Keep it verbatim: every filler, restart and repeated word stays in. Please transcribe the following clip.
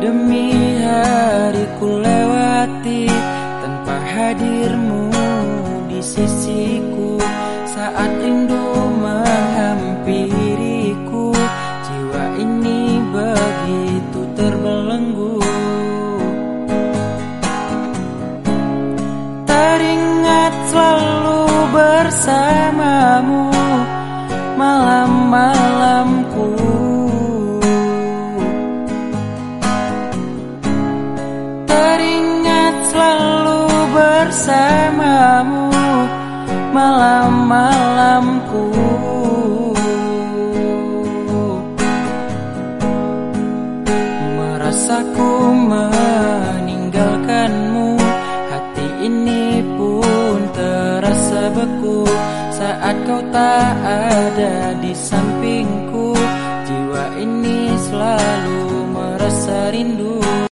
demi hari ku lewati tanpa hadirmu di sisiku. Saat rindu menghampiriku, jiwa ini begitu terbelenggu. Teringat selalu bersamamu malam-malamku. Teringat selalu bersamamu malam-malamku. Merasa ku meninggalkanmu, hati ini pun terasa beku. Saat kau tak ada di sampingku, jiwa ini selalu merasa rindu.